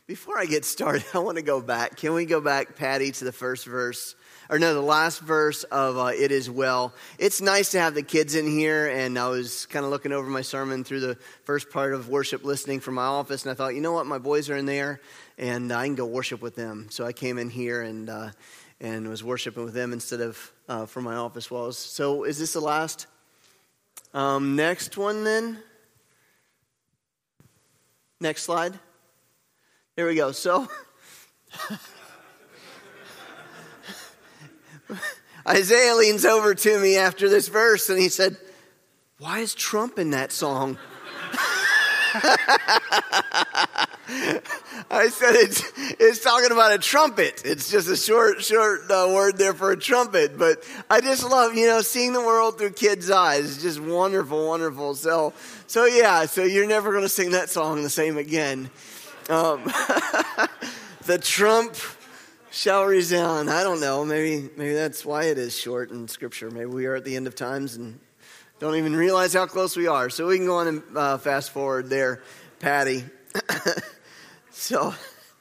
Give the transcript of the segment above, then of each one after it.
Before I get started, I want to go back. Can we go back, Patty, to the first verse? Or no, the last verse of It Is Well. It's nice to have the kids in here, and I was kind of looking over my sermon through the first part of worship listening from my office, and I thought, you know what, my boys are in there, and I can go worship with them. So I came in here and was worshiping with them instead of from my office walls. So is this the last? Next one then? Next slide. There we go. So, Isaiah leans over to me after this verse and he said, "Why is Trump in that song?" I said, it's talking about a trumpet. It's just a short word there for a trumpet. But I just love, seeing the world through kids' eyes. It's just wonderful, wonderful. So you're never going to sing that song the same again. The trump shall resound. I don't know. Maybe that's why it is short in Scripture. Maybe we are at the end of times and don't even realize how close we are. So we can go on and fast forward there, Patty. So,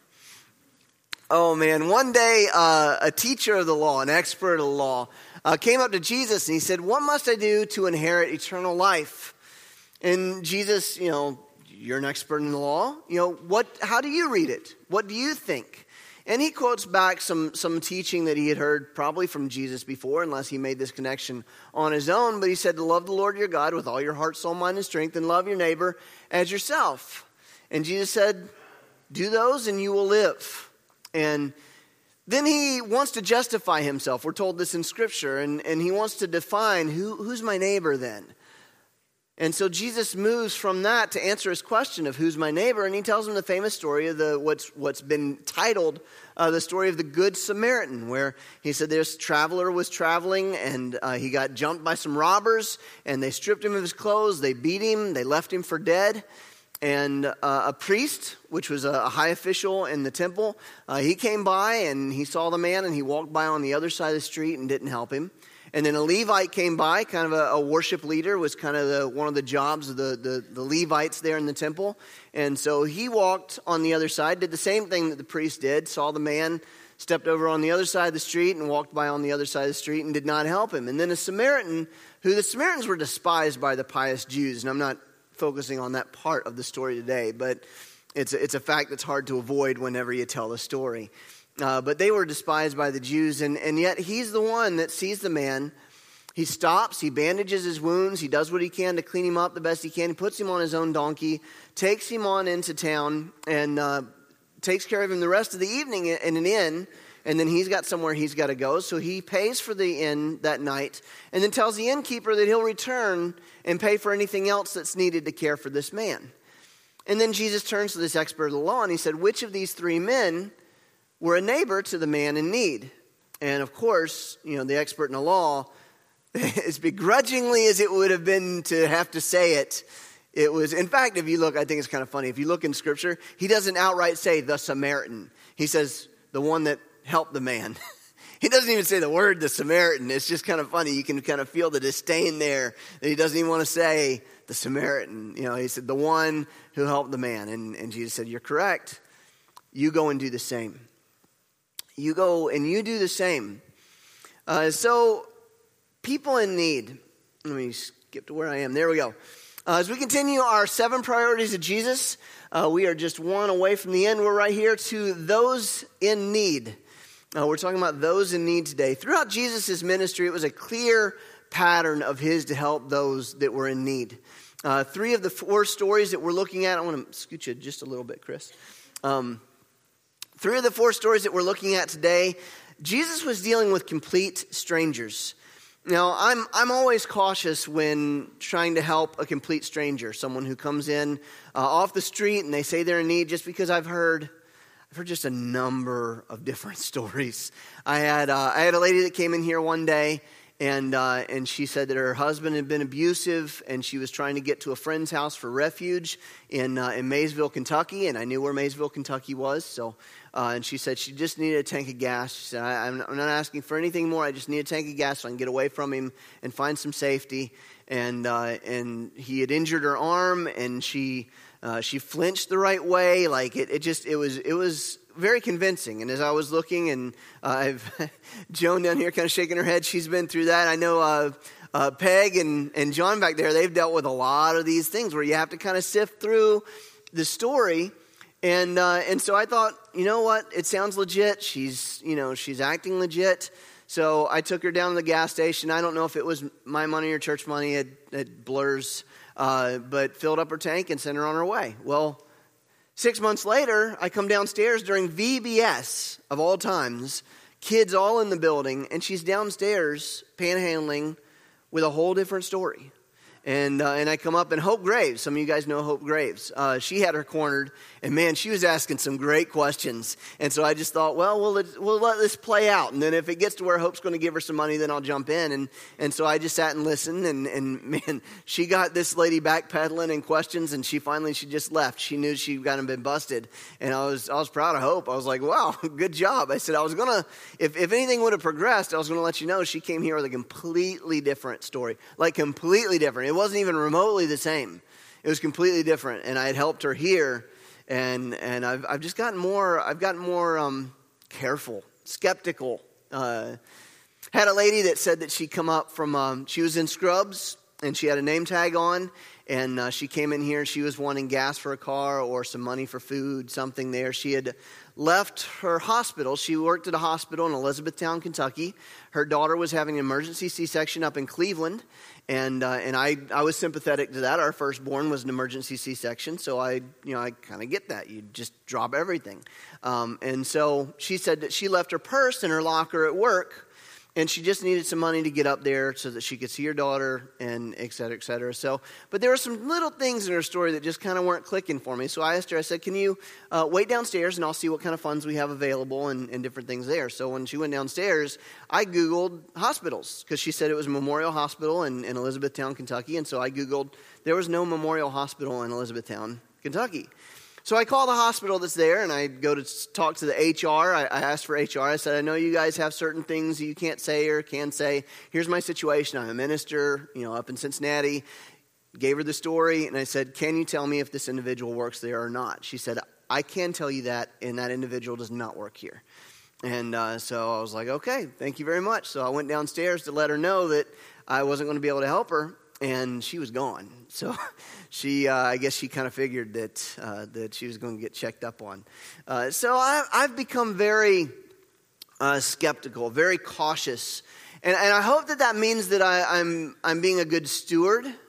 oh man, one day a teacher of the law, an expert of the law, came up to Jesus and he said, "What must I do to inherit eternal life?" And Jesus, you're an expert in the law. How do you read it? What do you think? And he quotes back some teaching that he had heard probably from Jesus before, unless he made this connection on his own. But he said to love the Lord your God with all your heart, soul, mind, and strength, and love your neighbor as yourself. And Jesus said, do those and you will live. And then he wants to justify himself. We're told this in Scripture. And he wants to define who's my neighbor then. And so Jesus moves from that to answer his question of who's my neighbor, and he tells him the famous story of what's been titled the story of the Good Samaritan, where he said this traveler was traveling and he got jumped by some robbers, and they stripped him of his clothes, they beat him, they left him for dead. And a priest, which was a high official in the temple, he came by and he saw the man and he walked by on the other side of the street and didn't help him. And then a Levite came by, kind of a worship leader, was kind of one of the jobs of the Levites there in the temple. And so he walked on the other side, did the same thing that the priest did, saw the man, stepped over on the other side of the street and walked by on the other side of the street and did not help him. And then a Samaritan, the Samaritans were despised by the pious Jews. And I'm not focusing on that part of the story today, but it's a fact that's hard to avoid whenever you tell the story. But they were despised by the Jews, and yet he's the one that sees the man. He stops, he bandages his wounds, he does what he can to clean him up the best he can. He puts him on his own donkey, takes him on into town, and takes care of him the rest of the evening in an inn, and then he's got somewhere he's got to go. So he pays for the inn that night, and then tells the innkeeper that he'll return and pay for anything else that's needed to care for this man. And then Jesus turns to this expert of the law, and he said, which of these three men were a neighbor to the man in need? And of course, the expert in the law, as begrudgingly as it would have been to have to say it, it was, in fact, if you look, I think it's kind of funny. If you look in Scripture, he doesn't outright say the Samaritan. He says the one that helped the man. He doesn't even say the word the Samaritan. It's just kind of funny. You can kind of feel the disdain there that he doesn't even want to say the Samaritan. He said the one who helped the man. And Jesus said, you're correct. You go and do the same. You go and you do the same. So people in need. Let me skip to where I am. There we go. As we continue our 7 priorities of Jesus, we are just one away from the end. We're right here to those in need. We're talking about those in need today. Throughout Jesus' ministry, it was a clear pattern of his to help those that were in need. 3 of the 4 stories that we're looking at, I want to scoot you just a little bit, Chris. 3 of the 4 stories that we're looking at today, Jesus was dealing with complete strangers. Now, I'm always cautious when trying to help a complete stranger, someone who comes in off the street and they say they're in need, just because I've heard just a number of different stories. I had a lady that came in here one day, and she said that her husband had been abusive, and she was trying to get to a friend's house for refuge in Maysville, Kentucky, and I knew where Maysville, Kentucky was. So, and she said she just needed a tank of gas. She said, I'm not asking for anything more. I just need a tank of gas so I can get away from him and find some safety. And he had injured her arm, and she She flinched the right way. Like it was very convincing. And as I was looking, and I've Joan down here kind of shaking her head. She's been through that. I know Peg and John back there, they've dealt with a lot of these things where you have to kind of sift through the story. And so I thought, you know what? It sounds legit. She's acting legit. So I took her down to the gas station. I don't know if it was my money or church money. It blurs. But filled up her tank and sent her on her way. Well, 6 months later, I come downstairs during VBS, of all times, kids all in the building, and she's downstairs panhandling with a whole different story. And I come up, and Hope Graves, some of you guys know Hope Graves, she had her cornered, and man, she was asking some great questions. And so I just thought, well, we'll let this play out. And then if it gets to where Hope's going to give her some money, then I'll jump in. And so I just sat and listened, and man, she got this lady backpedaling and questions, and she just left. She knew she'd gotten been busted. And I was proud of Hope. I was like, wow, good job. I said, I was going to, if anything would have progressed, I was going to let you know she came here with a completely different story. Like completely different. It wasn't even remotely the same. It was completely different, and I had helped her here, and I've just gotten more. I've gotten more careful, skeptical. Had a lady that said that she'd come up from. She was in Scrubs, and she had a name tag on, and she came in here, and she was wanting gas for a car or some money for food, something there. She had left her hospital. She worked at a hospital in Elizabethtown, Kentucky. Her daughter was having an emergency C-section up in Cleveland, and I was sympathetic to that. Our firstborn was an emergency C-section, so I kind of get that. You just drop everything. And so she said that she left her purse in her locker at work, and she just needed some money to get up there so that she could see her daughter, and et cetera, et cetera. So, but there were some little things in her story that just kind of weren't clicking for me. So I asked her, I said, can you wait downstairs and I'll see what kind of funds we have available and different things there. So when she went downstairs, I Googled hospitals because she said it was Memorial Hospital in Elizabethtown, Kentucky. And so I Googled, there was no Memorial Hospital in Elizabethtown, Kentucky. So I call the hospital that's there, and I go to talk to the HR. I asked for HR. I said, I know you guys have certain things you can't say or can say. Here's my situation. I'm a minister, up in Cincinnati. Gave her the story, and I said, can you tell me if this individual works there or not? She said, I can tell you that, and that individual does not work here. And so I was like, okay, thank you very much. So I went downstairs to let her know that I wasn't going to be able to help her. And she was gone. So I guess she kind of figured that she was going to get checked up on. So I've become very skeptical, very cautious. And I hope that means that I'm being a good steward. And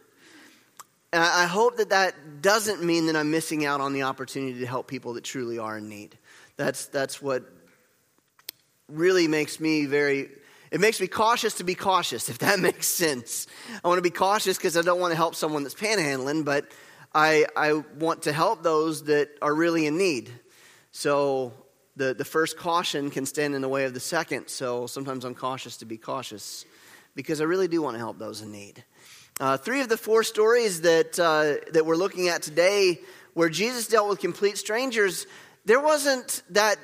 I hope that doesn't mean that I'm missing out on the opportunity to help people that truly are in need. That's what really makes me it makes me cautious to be cautious, if that makes sense. I want to be cautious because I don't want to help someone that's panhandling, but I want to help those that are really in need. So the first caution can stand in the way of the second. So sometimes I'm cautious to be cautious because I really do want to help those in need. 3 of the 4 stories that we're looking at today where Jesus dealt with complete strangers, there wasn't that...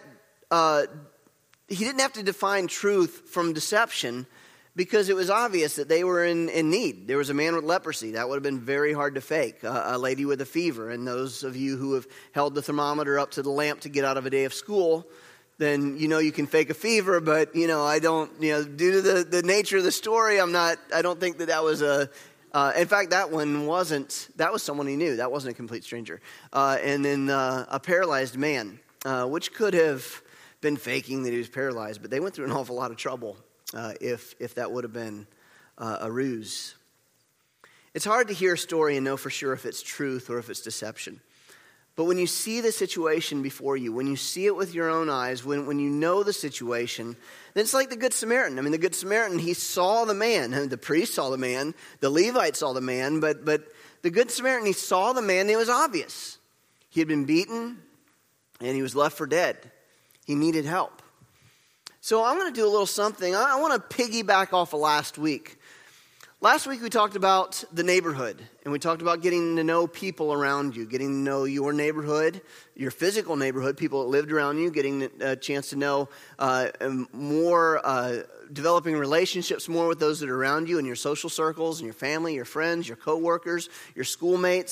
He didn't have to define truth from deception because it was obvious that they were in need. There was a man with leprosy. That would have been very hard to fake. A lady with a fever. And those of you who have held the thermometer up to the lamp to get out of a day of school, then you can fake a fever. But, I don't, due to the nature of the story, I don't think that was in fact, that was someone he knew. That wasn't a complete stranger. And then a paralyzed man, which could have been faking that he was paralyzed, but they went through an awful lot of trouble if that would have been a ruse. It's hard to hear a story and know for sure if it's truth or if it's deception. But when you see the situation before you, when you see it with your own eyes, when you know the situation, then it's like the Good Samaritan. I mean, the Good Samaritan, he saw the man. The priest saw the man. The Levite saw the man. But the Good Samaritan, he saw the man, and it was obvious. He had been beaten, and he was left for dead. He needed help. So I'm going to do a little something. I want to piggyback off of last week. Last week we talked about the neighborhood, and we talked about getting to know people around you, getting to know your neighborhood, your physical neighborhood, people that lived around you, getting a chance to know more, developing relationships more with those that are around you in your social circles, and your family, your friends, your coworkers, your schoolmates.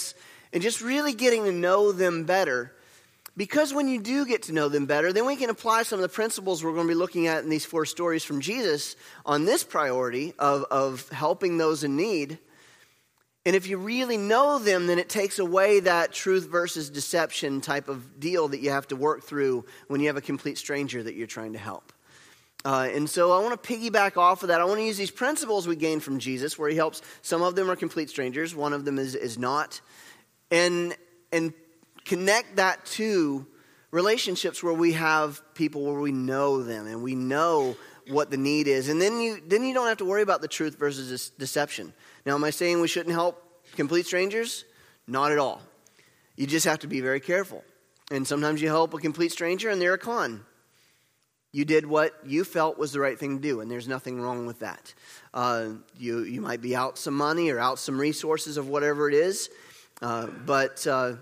and just really getting to know them better. Because when you do get to know them better, then we can apply some of the principles we're going to be looking at in these 4 stories from Jesus on this priority of helping those in need. And if you really know them, then it takes away that truth versus deception type of deal that you have to work through when you have a complete stranger that you're trying to help. And so I want to piggyback off of that. I want to use these principles we gained from Jesus, where he helps. Some of them are complete strangers. One of them is not. And connect that to relationships where we have people where we know them and we know what the need is. And then you don't have to worry about the truth versus deception. Now, am I saying we shouldn't help complete strangers? Not at all. You just have to be very careful. And sometimes you help a complete stranger and they're a con. You did what you felt was the right thing to do, and there's nothing wrong with that. You might be out some money or out some resources of whatever it is, but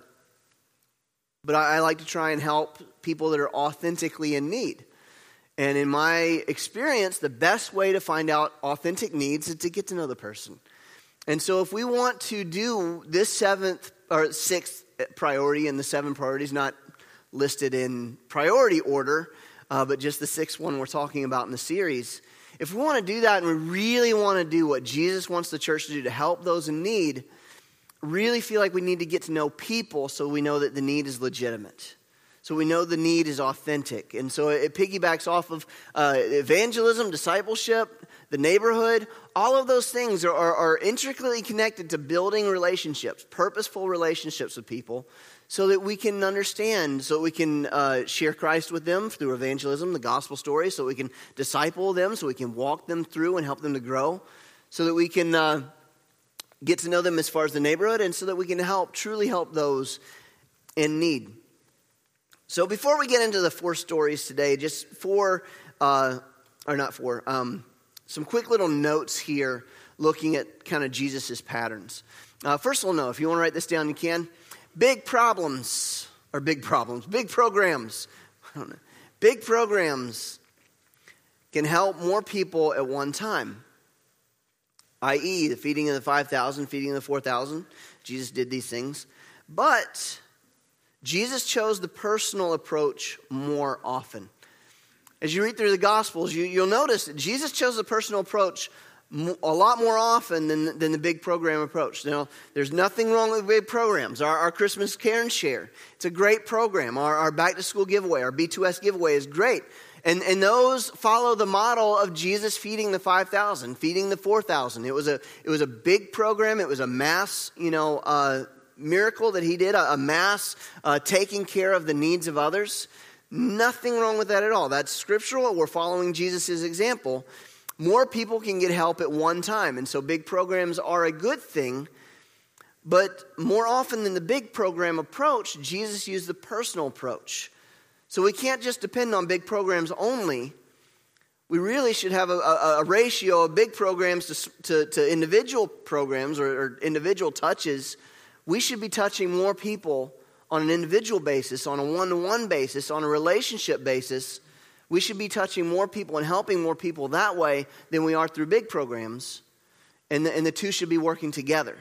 I like to try and help people that are authentically in need. And in my experience, the best way to find out authentic needs is to get to know the person. And so if we want to do this 7th or 6th priority, and the 7 priorities not listed in priority order, but just the 6th one we're talking about in the series, if we want to do that and we really want to do what Jesus wants the church to do to help those in need, really feel like we need to get to know people so we know that the need is legitimate. So we know the need is authentic. And so it piggybacks off of evangelism, discipleship, the neighborhood. All of those things are intricately connected to building relationships, purposeful relationships with people, so that we can understand, so we can share Christ with them through evangelism, the gospel story, so we can disciple them, so we can walk them through and help them to grow, so that we can get to know them as far as the neighborhood, and so that we can truly help those in need. So before we get into the 4 stories today, just some quick little notes here looking at kind of Jesus' patterns. First of all, if you want to write this down, you can. Big programs. Big programs can help more people at one time. I.e., the feeding of the 5,000, feeding of the 4,000. Jesus did these things. But Jesus chose the personal approach more often. As you read through the Gospels, you'll notice that Jesus chose the personal approach a lot more often than the big program approach. Now, there's nothing wrong with big programs. Our Christmas Care and Share, it's a great program. Our Back to School giveaway, our B2S giveaway is great. And those follow the model of Jesus feeding the 5,000, feeding the 4,000. It was a big program. It was a mass, miracle that he did, a mass taking care of the needs of others. Nothing wrong with that at all. That's scriptural. We're following Jesus' example. More people can get help at one time. And so big programs are a good thing. But more often than the big program approach, Jesus used the personal approach. So we can't just depend on big programs only. We really should have a ratio of big programs to individual programs or individual touches. We should be touching more people on an individual basis, on a one-to-one basis, on a relationship basis. We should be touching more people and helping more people that way than we are through big programs. And the two should be working together.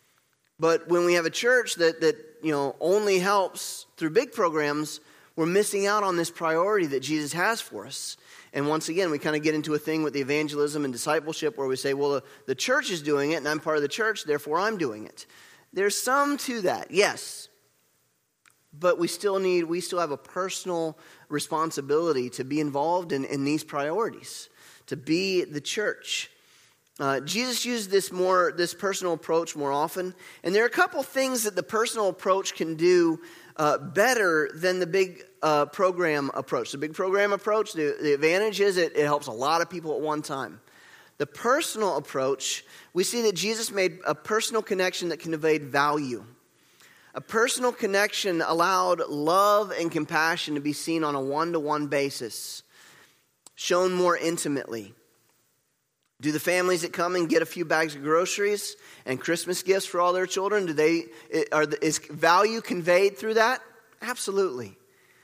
But when we have a church that only helps through big programs, we're missing out on this priority that Jesus has for us. And once again, we kind of get into a thing with the evangelism and discipleship where we say, well, the church is doing it and I'm part of the church, therefore I'm doing it. There's some to that, yes. But we still have a personal responsibility to be involved in these priorities, to be the church. Jesus used this personal approach more often. And there are a couple things that the personal approach can do better than the big program approach. The big program approach, the advantage is it helps a lot of people at one time. The personal approach, we see that Jesus made a personal connection that conveyed value. A personal connection allowed love and compassion to be seen on a one-to-one basis, shown more intimately. Do the families that come and get a few bags of groceries and Christmas gifts for all their children, is value conveyed through that? Absolutely.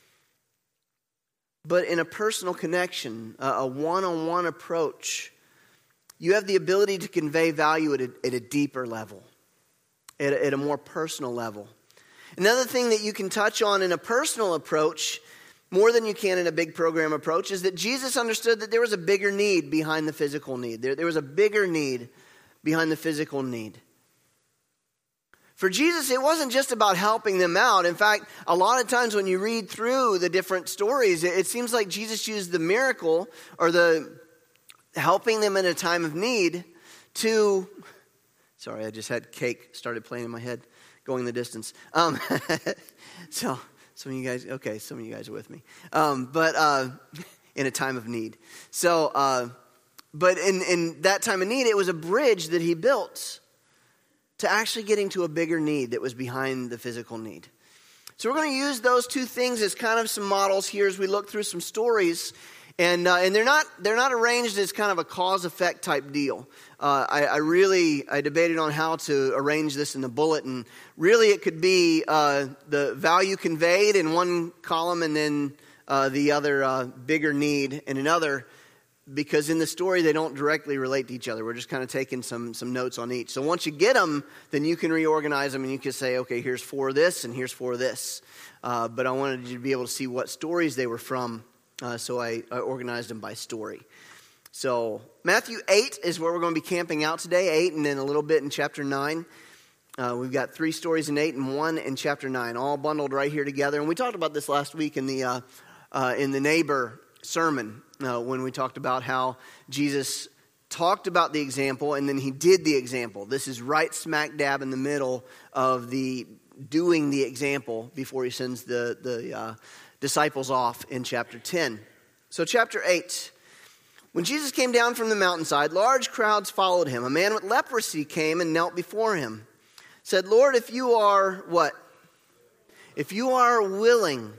But in a personal connection, a one-on-one approach, you have the ability to convey value at a deeper level. at a more personal level. Another thing that you can touch on in a personal approach, more than you can in a big program approach, is that Jesus understood that there was a bigger need behind the physical need. There was a bigger need behind the physical need. For Jesus, it wasn't just about helping them out. In fact, a lot of times when you read through the different stories, it seems like Jesus used the miracle or the helping them in a time of need to... Sorry, I just had cake started playing in my head, going the distance. So some of you guys are with me. But in a time of need. So, but in that time of need, it was a bridge that he built to actually getting to a bigger need that was behind the physical need. So we're going to use those two things as kind of some models here as we look through some stories. And they're not arranged as kind of a cause-effect type deal. I debated on how to arrange this in the bulletin. Really, it could be the value conveyed in one column and then the other bigger need in another, because in the story they don't directly relate to each other. We're just kind of taking some notes on each. So once you get them, then you can reorganize them and you can say, okay, here's 4 of this and here's 4 of this. But I wanted you to be able to see what stories they were from. So I organized them by story. So Matthew 8 is where we're going to be camping out today. 8 and then a little bit in chapter 9. We've got 3 stories in 8 and 1 in chapter 9, all bundled right here together. And we talked about this last week in the neighbor sermon when we talked about how Jesus talked about the example and then he did the example. This is right smack dab in the middle of the doing the example before he sends the disciples off in chapter 10. So chapter 8. When Jesus came down from the mountainside, large crowds followed him. A man with leprosy came and knelt before him. Said, Lord, if you are what? If you are willing.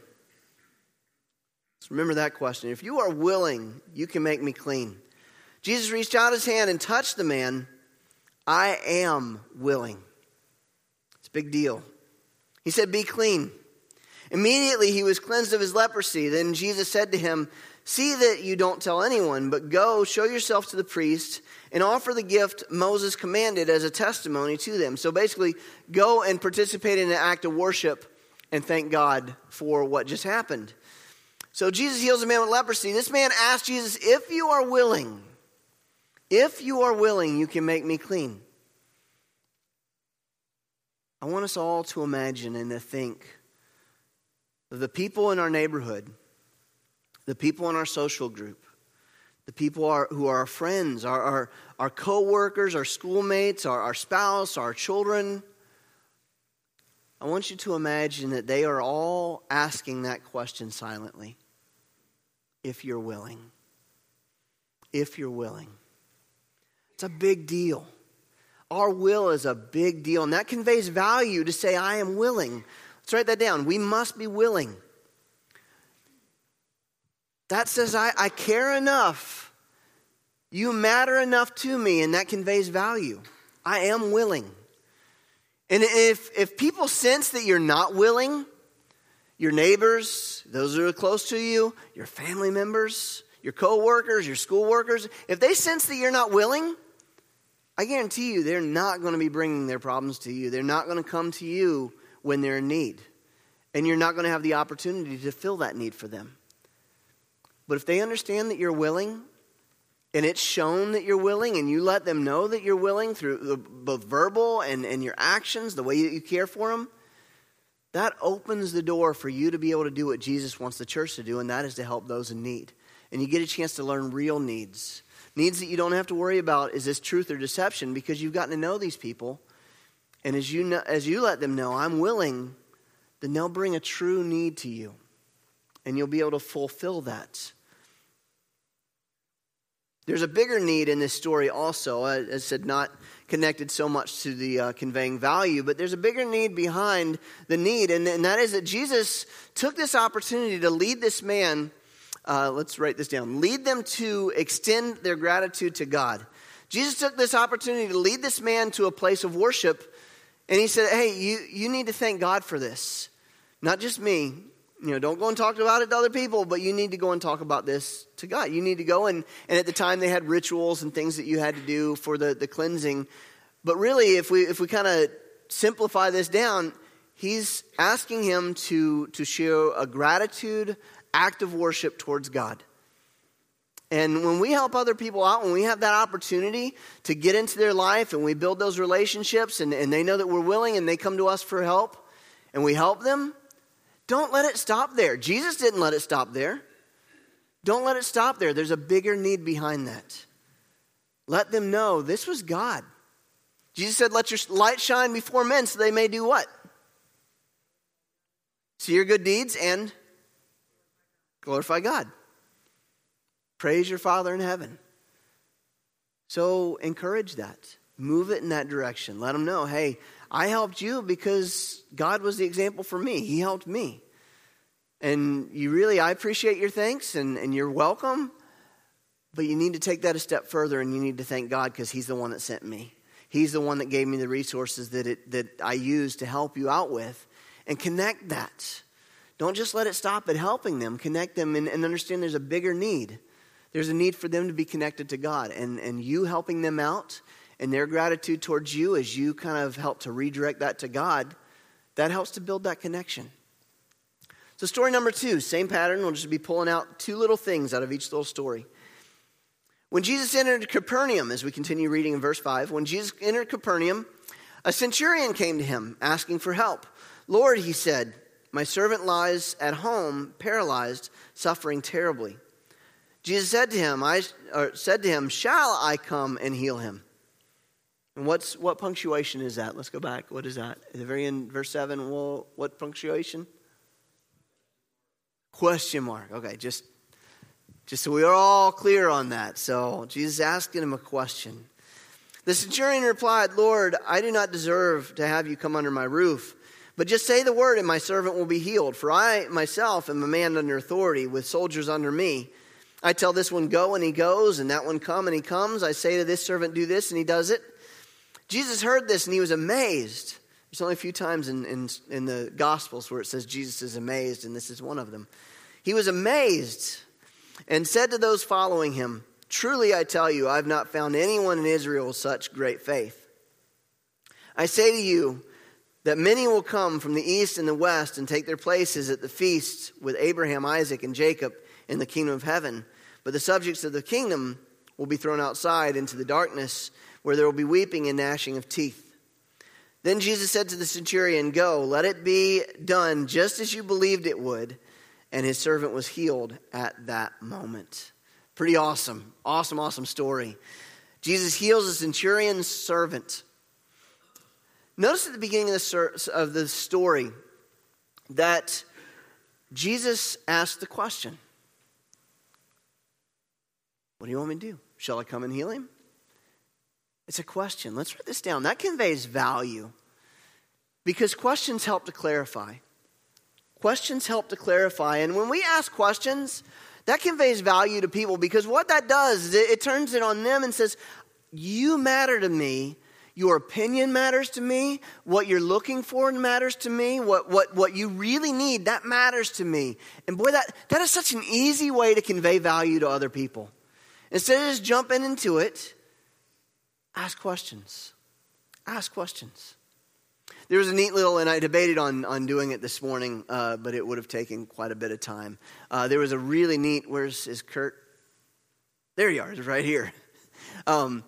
Let's remember that question. If you are willing, you can make me clean. Jesus reached out his hand and touched the man. I am willing. It's a big deal. He said, be clean. Immediately he was cleansed of his leprosy. Then Jesus said to him, see that you don't tell anyone, but go, show yourself to the priest, and offer the gift Moses commanded as a testimony to them. So basically, go and participate in an act of worship and thank God for what just happened. So Jesus heals a man with leprosy. This man asked Jesus, if you are willing, you can make me clean. I want us all to imagine and to think the people in our neighborhood, the people in our social group, the people who are our friends, our co-workers, our schoolmates, our spouse, our children. I want you to imagine that they are all asking that question silently. If you're willing. If you're willing. It's a big deal. Our will is a big deal, and that conveys value to say, I am willing. Let's write that down. We must be willing. That says, I care enough. You matter enough to me, and that conveys value. I am willing. And if people sense that you're not willing, your neighbors, those who are close to you, your family members, your co-workers, your school workers, if they sense that you're not willing, I guarantee you they're not going to be bringing their problems to you. They're not going to come to you when they're in need. And you're not going to have the opportunity to fill that need for them. But if they understand that you're willing, and it's shown that you're willing, and you let them know that you're willing through both verbal and your actions, the way that you care for them, that opens the door for you to be able to do what Jesus wants the church to do, and that is to help those in need. And you get a chance to learn real needs. Needs that you don't have to worry about, is this truth or deception, because you've gotten to know these people. And as you let them know, I'm willing, then they'll bring a true need to you. And you'll be able to fulfill that. There's a bigger need in this story also. As I said, not connected so much to the conveying value, but there's a bigger need behind the need. And that is that Jesus took this opportunity to lead this man, let's write this down, lead them to extend their gratitude to God. Jesus took this opportunity to lead this man to a place of worship. And he said, hey, you need to thank God for this. Not just me. Don't go and talk about it to other people, but you need to go and talk about this to God. You need to go, and at the time they had rituals and things that you had to do for the cleansing. But really, if we kind of simplify this down, he's asking him to show a gratitude, act of worship towards God. And when we help other people out, when we have that opportunity to get into their life and we build those relationships and they know that we're willing and they come to us for help and we help them, don't let it stop there. Jesus didn't let it stop there. Don't let it stop there. There's a bigger need behind that. Let them know this was God. Jesus said, let your light shine before men so they may do what? See your good deeds and glorify God. Praise your Father in heaven. So encourage that. Move it in that direction. Let them know, hey, I helped you because God was the example for me. He helped me. And I appreciate your thanks and you're welcome. But you need to take that a step further and you need to thank God because He's the one that sent me. He's the one that gave me the resources that I use to help you out with. And connect that. Don't just let it stop at helping them. Connect them and understand there's a bigger need. There's a need for them to be connected to God. And you helping them out and their gratitude towards you as you kind of help to redirect that to God, that helps to build that connection. So story number 2, same pattern. We'll just be pulling out 2 little things out of each little story. When Jesus entered Capernaum, as we continue reading in verse 5, when Jesus entered Capernaum, a centurion came to him asking for help. Lord, he said, my servant lies at home, paralyzed, suffering terribly. Jesus said to him, shall I come and heal him? And what punctuation is that? Let's go back. What is that? At the very end, verse 7, well, what punctuation? Question mark. Okay, just so we are all clear on that. So Jesus asking him a question. The centurion replied, Lord, I do not deserve to have you come under my roof, but just say the word and my servant will be healed. For I myself am a man under authority with soldiers under me. I tell this one, go, and he goes, and that one, come, and he comes. I say to this servant, do this, and he does it. Jesus heard this, and he was amazed. There's only a few times in the Gospels where it says Jesus is amazed, and this is one of them. He was amazed and said to those following him, truly I tell you, I have not found anyone in Israel with such great faith. I say to you that many will come from the east and the west and take their places at the feast with Abraham, Isaac, and Jacob in the kingdom of heaven. But the subjects of the kingdom will be thrown outside into the darkness, where there will be weeping and gnashing of teeth. Then Jesus said to the centurion, go, let it be done just as you believed it would. And his servant was healed at that moment. Pretty awesome. Awesome story. Jesus heals the centurion's servant. Notice at the beginning of the story that Jesus asked the question, what do you want me to do? Shall I come and heal him? It's a question. Let's write this down. That conveys value because questions help to clarify. Questions help to clarify. And when we ask questions, that conveys value to people because what that does is it turns it on them and says, you matter to me. Your opinion matters to me. What you're looking for matters to me. What you really need, that matters to me. And boy, that is such an easy way to convey value to other people. Instead of just jumping into it, ask questions. Ask questions. There was a neat little, and I debated on doing it this morning, but it would have taken quite a bit of time. There was a really neat, is Kurt? There you are, it's right here. And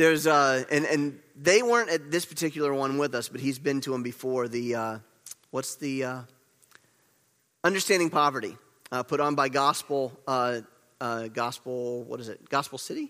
they weren't at this particular one with us, but he's been to them before. Understanding Poverty, put on by Gospel, what is it? Gospel City?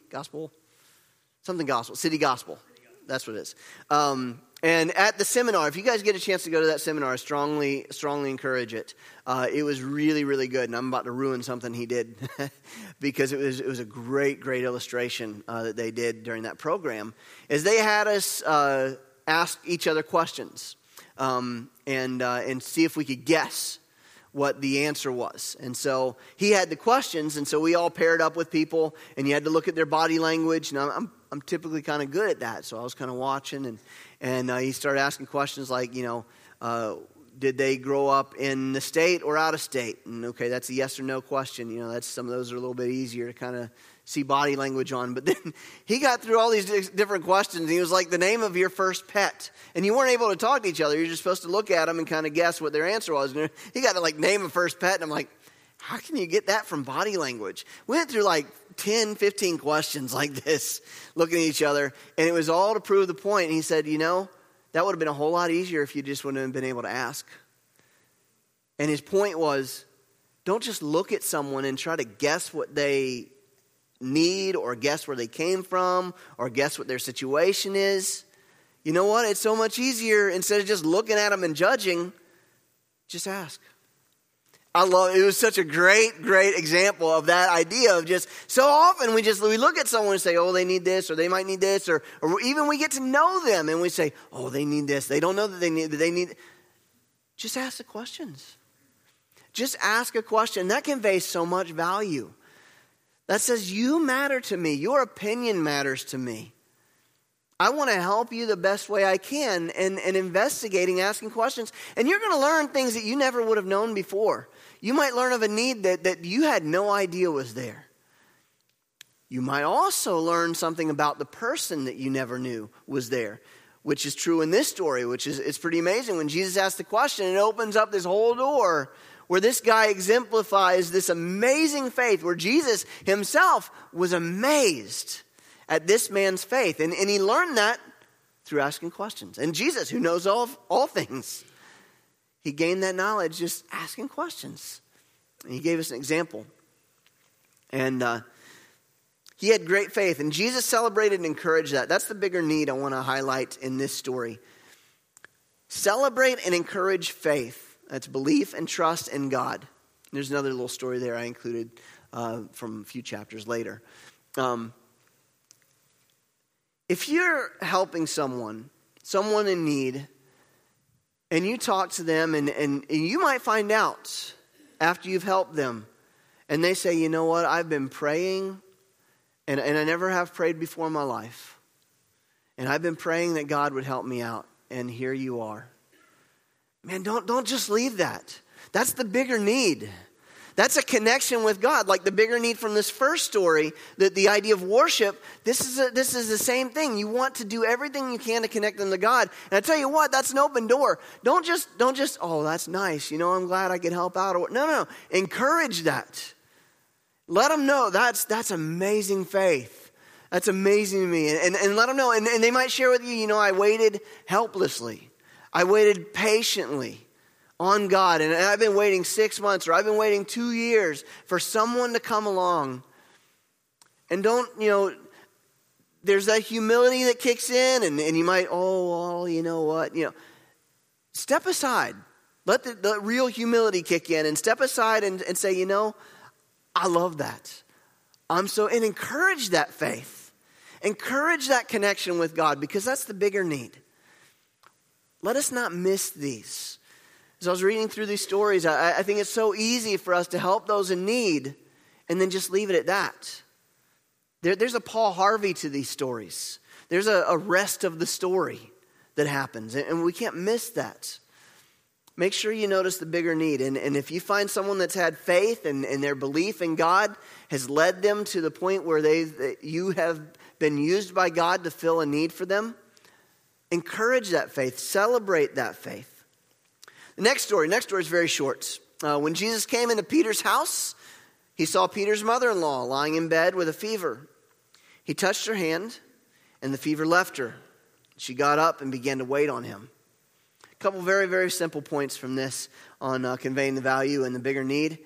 City Gospel. That's what it is. And at the seminar, if you guys get a chance to go to that seminar, I strongly encourage it. It was really, really good, and I'm about to ruin something he did because it was a great illustration that they did during that program. Is they had us ask each other questions and see if we could guess what the answer was. And so he had the questions, and so we all paired up with people, and you had to look at their body language. And I'm typically kind of good at that, so I was kind of watching, and he started asking questions like, did they grow up in the state or out of state? And okay, that's a yes or no question. That's some of those are a little bit easier to kind of see body language on. But then he got through all these different questions. He was like, the name of your first pet. And you weren't able to talk to each other. You're just supposed to look at them and kind of guess what their answer was. And he got to like name a first pet. And I'm like, how can you get that from body language? We went through like 10, 15 questions like this, looking at each other. And it was all to prove the point. And he said, that would have been a whole lot easier if you just wouldn't have been able to ask. And his point was, don't just look at someone and try to guess what they need or guess where they came from or guess what their situation is. You know what? It's so much easier, instead of just looking at them and judging, just ask. It was such a great example of that idea of just so often we look at someone and say, oh, they need this, or they might need this, or even we get to know them and we say, oh, they need this. They don't know that they need. Just ask the questions. Just ask a question. That conveys so much value. That says, you matter to me. Your opinion matters to me. I want to help you the best way I can and investigating, asking questions. And you're going to learn things that you never would have known before. You might learn of a need that you had no idea was there. You might also learn something about the person that you never knew was there, which is true in this story, it's pretty amazing. When Jesus asked the question, it opens up this whole door where this guy exemplifies this amazing faith, where Jesus himself was amazed at this man's faith. And he learned that through asking questions. And Jesus, who knows all things, he gained that knowledge just asking questions. And he gave us an example. And he had great faith. And Jesus celebrated and encouraged that. That's the bigger need I want to highlight in this story. Celebrate and encourage faith. That's belief and trust in God. There's another little story there I included from a few chapters later. If you're helping someone in need, and you talk to them, and you might find out after you've helped them, and they say, you know what, I've been praying, and I never have prayed before in my life. And I've been praying that God would help me out, and here you are. Man, don't just leave that. That's the bigger need. That's a connection with God, like the bigger need from this first story, that the idea of worship. This is the same thing. You want to do everything you can to connect them to God. And I tell you what, that's an open door. Don't just, oh, that's nice. I'm glad I could help out. No. Encourage that. Let them know that's amazing faith. That's amazing to me. And let them know. And they might share with you, I waited helplessly. I waited patiently on God, and I've been waiting 6 months, or I've been waiting 2 years for someone to come along. And there's that humility that kicks in, and you might, you know what, step aside. Let the real humility kick in, and step aside and say, I love that. And encourage that faith. Encourage that connection with God, because that's the bigger need. Let us not miss these. As I was reading through these stories, I think it's so easy for us to help those in need and then just leave it at that. There's a Paul Harvey to these stories. There's a rest of the story that happens, and we can't miss that. Make sure you notice the bigger need. And if you find someone that's had faith and their belief in God has led them to the point where you have been used by God to fill a need for them, encourage that faith. Celebrate that faith. The next story is very short. When Jesus came into Peter's house, he saw Peter's mother-in-law lying in bed with a fever. He touched her hand, and the fever left her. She got up and began to wait on him. A couple very, very simple points from this on conveying the value and the bigger need.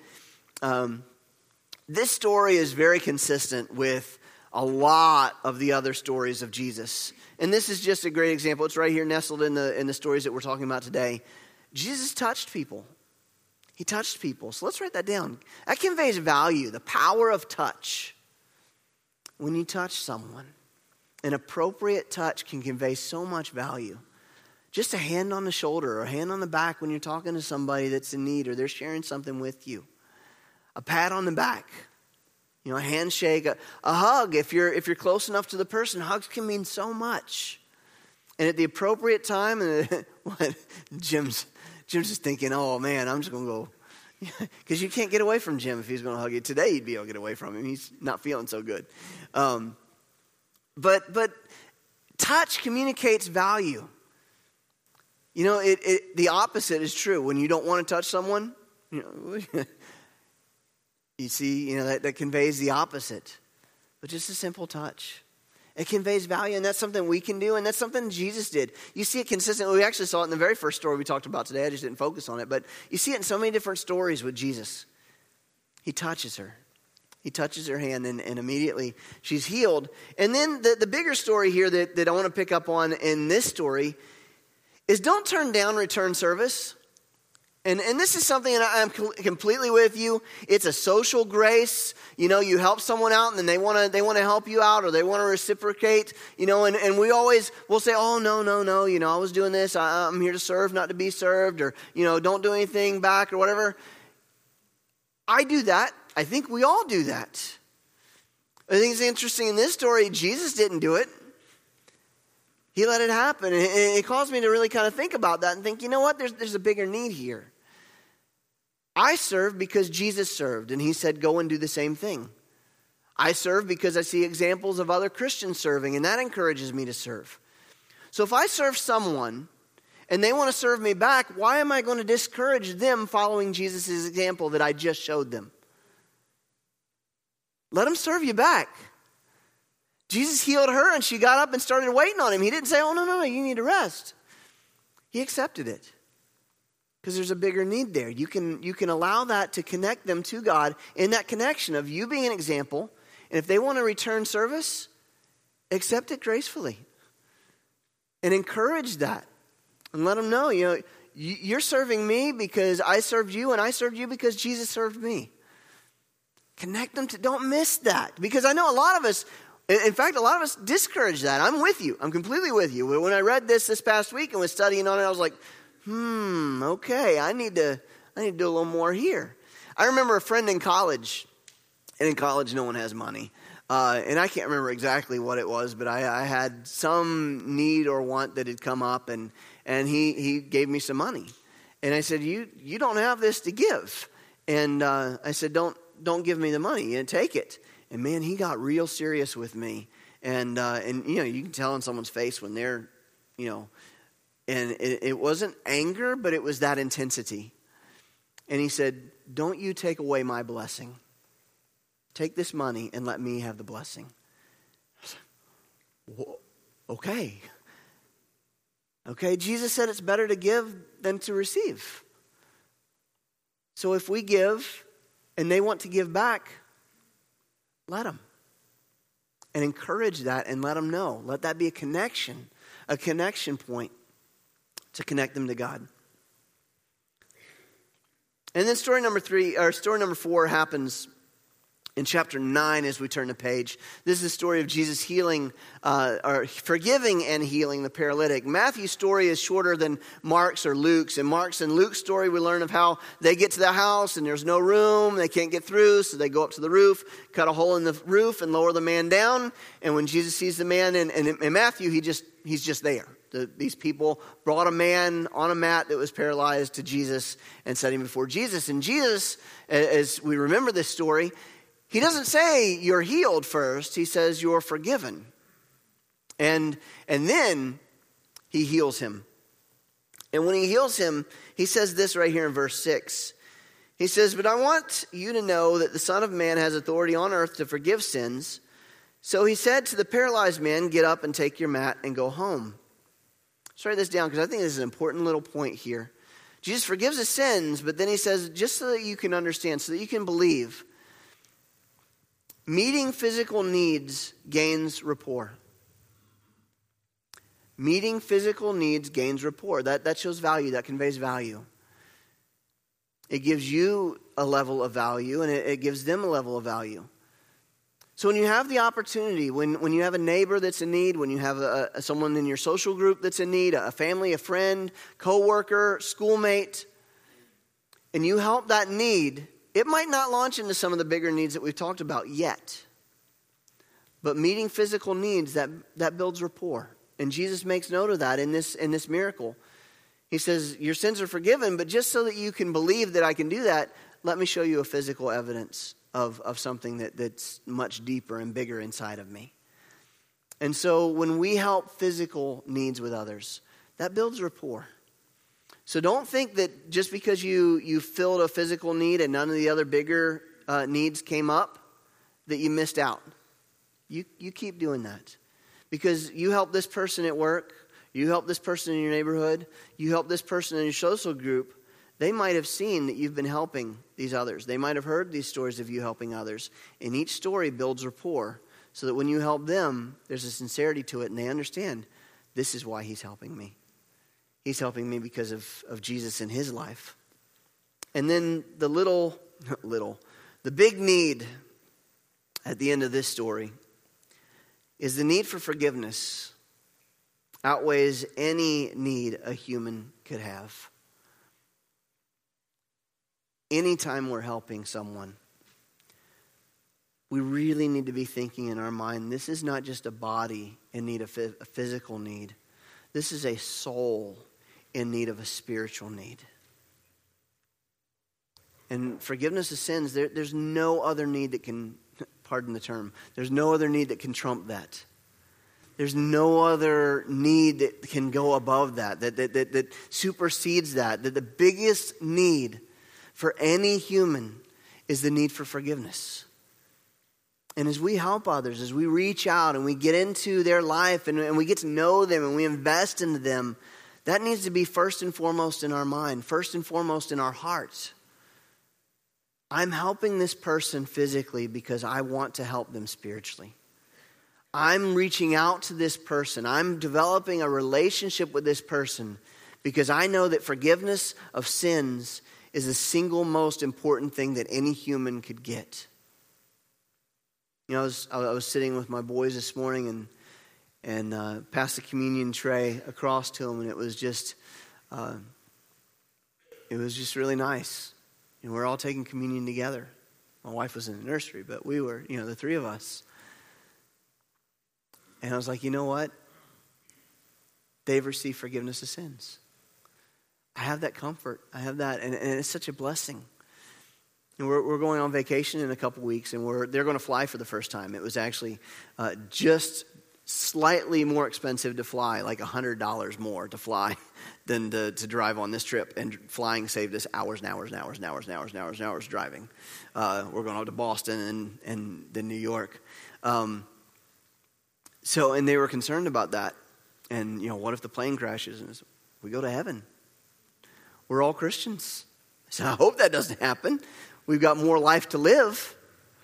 This story is very consistent with a lot of the other stories of Jesus. And this is just a great example. It's right here nestled in the stories that we're talking about today. Jesus touched people. He touched people. So let's write that down. That conveys value, the power of touch. When you touch someone, an appropriate touch can convey so much value. Just a hand on the shoulder or a hand on the back when you're talking to somebody that's in need or they're sharing something with you. A pat on the back. A handshake, a hug. If you're close enough to the person, hugs can mean so much. And at the appropriate time, what Jim's Jim's just thinking, oh man, I'm just going to go. Because you can't get away from Jim if he's going to hug you. Today you'd be able to get away from him. He's not feeling so good. But touch communicates value. You know, the opposite is true. When you don't want to touch someone, you see, that conveys the opposite. But just a simple touch. It conveys value, and that's something we can do, and that's something Jesus did. You see it consistently. We actually saw it in the very first story we talked about today. I just didn't focus on it. But you see it in so many different stories with Jesus. He touches her. He touches her hand, and immediately she's healed. And then the bigger story here that I want to pick up on in this story is don't turn down return service. And this is something that I'm completely with you. It's a social grace. You help someone out and then they want to help you out or they want to reciprocate. And we'll say, oh, no. I was doing this. I'm here to serve, not to be served, or, don't do anything back or whatever. I do that. I think we all do that. I think it's interesting in this story, Jesus didn't do it. He let it happen. And it caused me to really kind of think about that and think, you know what? There's a bigger need here. I serve because Jesus served, and he said, go and do the same thing. I serve because I see examples of other Christians serving, and that encourages me to serve. So if I serve someone, and they want to serve me back, why am I going to discourage them following Jesus' example that I just showed them? Let them serve you back. Jesus healed her, and she got up and started waiting on him. He didn't say, oh, no, you need to rest. He accepted it. Because there's a bigger need there. You can allow that to connect them to God in that connection of you being an example. And if they want to return service, accept it gracefully. And encourage that. And let them know, you're serving me because I served you, and I served you because Jesus served me. Connect them don't miss that. Because I know a lot of us, in fact, a lot of us discourage that. I'm with you. I'm completely with you. When I read this past week and was studying on it, I was like, okay, I need to do a little more here. I remember a friend in college, and in college no one has money. And I can't remember exactly what it was, but I had some need or want that had come up, and he gave me some money. And I said, you don't have this to give. And I said, don't give me the money, and take it. And man, he got real serious with me. And you can tell in someone's face when they're, and it wasn't anger, but it was that intensity. And he said, don't you take away my blessing. Take this money and let me have the blessing. I said, okay. Okay, Jesus said it's better to give than to receive. So if we give and they want to give back, let them. And encourage that and let them know. Let that be a connection point to connect them to God. And then story number 4 happens in chapter 9 as we turn the page. This is the story of Jesus healing, or forgiving and healing the paralytic. Matthew's story is shorter than Mark's or Luke's. In Mark's and Luke's story, we learn of how they get to the house and there's no room. They can't get through, so they go up to the roof, cut a hole in the roof and lower the man down. And when Jesus sees the man, and in Matthew, he's just there. These people brought a man on a mat that was paralyzed to Jesus and set him before Jesus. And Jesus, as we remember this story, he doesn't say you're healed first. He says you're forgiven. And then he heals him. And when he heals him, he says this right here in verse 6. He says, but I want you to know that the Son of Man has authority on earth to forgive sins. So he said to the paralyzed man, get up and take your mat and go home. Let's write this down because I think this is an important little point here. Jesus forgives his sins, but then he says, just so that you can understand, so that you can believe, meeting physical needs gains rapport. Meeting physical needs gains rapport. That shows value. That conveys value. It gives you a level of value, and it gives them a level of value. So when you have the opportunity, when you have a neighbor that's in need, when you have someone in your social group that's in need, a family, a friend, coworker, schoolmate, and you help that need, it might not launch into some of the bigger needs that we've talked about yet. But meeting physical needs, that builds rapport. And Jesus makes note of that in this miracle. He says, your sins are forgiven, but just so that you can believe that I can do that, let me show you a physical evidence of something that's much deeper and bigger inside of me. And so when we help physical needs with others, that builds rapport. So don't think that just because you filled a physical need and none of the other bigger needs came up, that you missed out. You keep doing that. Because you help this person at work, you help this person in your neighborhood, you help this person in your social group, they might have seen that you've been helping these others. They might have heard these stories of you helping others. And each story builds rapport so that when you help them, there's a sincerity to it and they understand this is why he's helping me. He's helping me because of Jesus in his life. And then the big need at the end of this story is the need for forgiveness outweighs any need a human could have. Anytime we're helping someone, we really need to be thinking in our mind, this is not just a body in need of a physical need. This is a soul in need of a spiritual need. And forgiveness of sins, there's no other need that can, pardon the term, there's no other need that can trump that. There's no other need that can go above that supersedes that. That the biggest need for any human is the need for forgiveness. And as we help others, as we reach out and we get into their life and we get to know them and we invest into them, that needs to be first and foremost in our mind, first and foremost in our hearts. I'm helping this person physically because I want to help them spiritually. I'm reaching out to this person. I'm developing a relationship with this person because I know that forgiveness of sins is the single most important thing that any human could get. You know, I was sitting with my boys this morning and passed the communion tray across to them, and it was just really nice. And we're all taking communion together. My wife was in the nursery, but we were, the three of us. And I was like, you know what? They've received forgiveness of sins. I have that comfort. I have that, and it's such a blessing. And we're going on vacation in a couple weeks, and they're going to fly for the first time. It was actually just slightly more expensive to fly, like $100 more to fly than to drive on this trip. And flying saved us hours and hours and hours and hours and hours and hours and hours driving. We're going out to Boston and then New York. And they were concerned about that. And, what if the plane crashes? And we go to heaven. We're all Christians. So I hope that doesn't happen. We've got more life to live.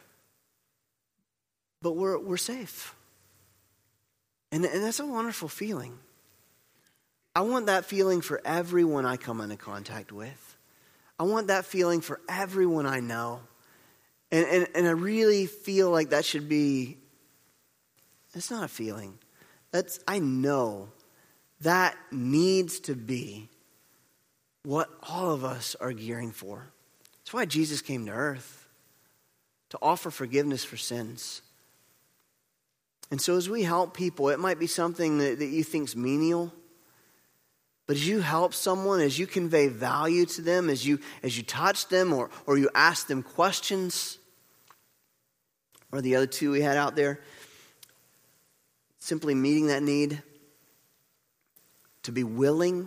But we're safe. And that's a wonderful feeling. I want that feeling for everyone I come into contact with. I want that feeling for everyone I know. And I really feel like that should be, it's not a feeling. I know that needs to be what all of us are gearing for. That's why Jesus came to earth, to offer forgiveness for sins. And so as we help people, it might be something that you think's menial, but as you help someone, as you convey value to them, as you touch them or you ask them questions, or the other two we had out there, simply meeting that need, to be willing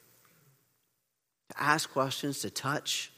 to ask questions, to touch,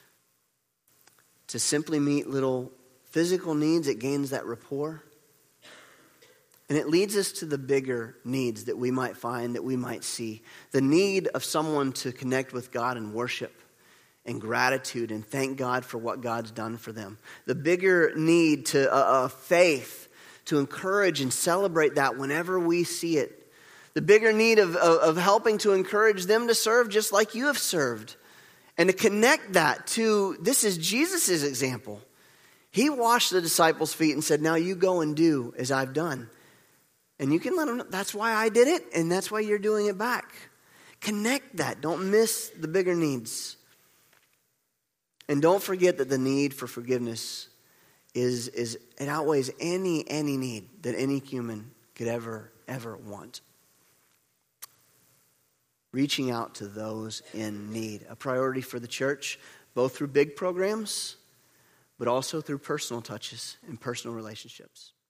to simply meet little physical needs, it gains that rapport. And it leads us to the bigger needs that we might find, that we might see. The need of someone to connect with God in worship and gratitude and thank God for what God's done for them. The bigger need to faith to encourage and celebrate that whenever we see it. The bigger need of helping to encourage them to serve just like you have served. And to connect that to, this is Jesus' example. He washed the disciples' feet and said, now you go and do as I've done. And you can let them know, that's why I did it, and that's why you're doing it back. Connect that. Don't miss the bigger needs. And don't forget that the need for forgiveness is it outweighs any need that any human could ever want. reaching out to those in need. A priority for the church, both through big programs, but also through personal touches and personal relationships.